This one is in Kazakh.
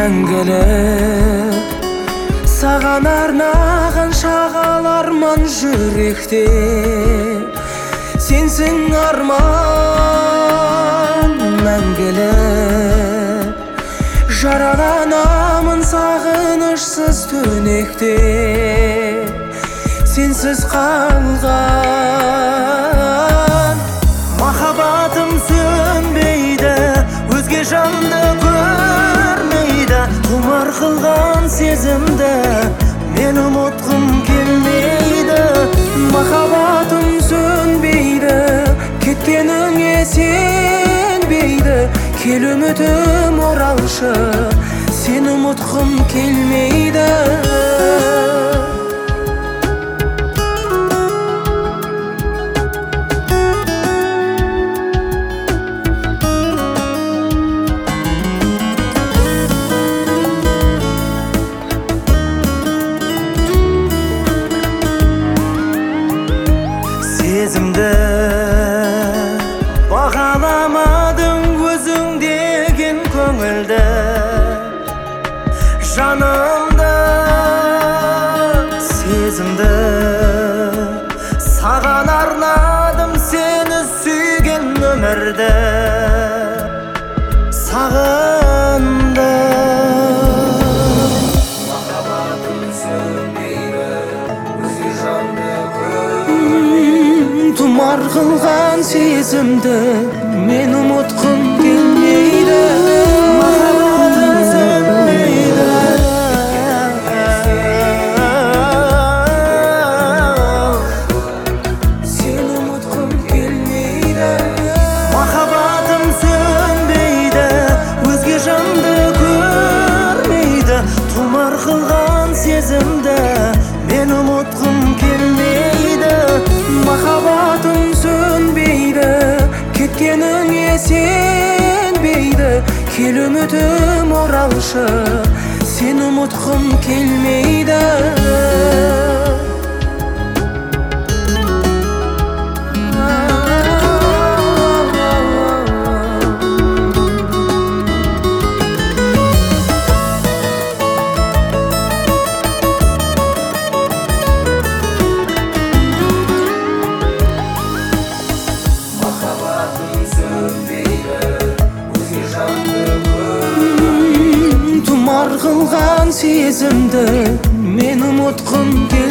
мәңгілік саған арнаған шағал арман жүректе сенсің арман мәңгілік жараланамын сағынышсыз түнекте сенсіз қалған махаббатым сөнбейді өзге жанды көрмейді тұмар қылған сезімді мен ұмытқым келмейді махаббатым сөнбейді кеткеніңе сенбейді кел үмітім оралшы сені ұмытқым келмейді сезімді бағаламадың өзің деген көңілді жанымды сезімді саған арнадым сені сүйген өмірді сағындым махаббатым сөнбейді өзге жанды тұмар қылған сезімді мен ұмытқым келмейді махаббатым сөнбейді сені ұмытқым келмейді махаббатым сөнбейді өзге жанды көрмейді тұмар қылған сезімді мен ұмытқым келмейді махаббатым сөнбейді кеткеніңе сенбейді кел үмітім оралшы сені ұмытқым келмейді тұмар қылған сезімді мен ұмытқым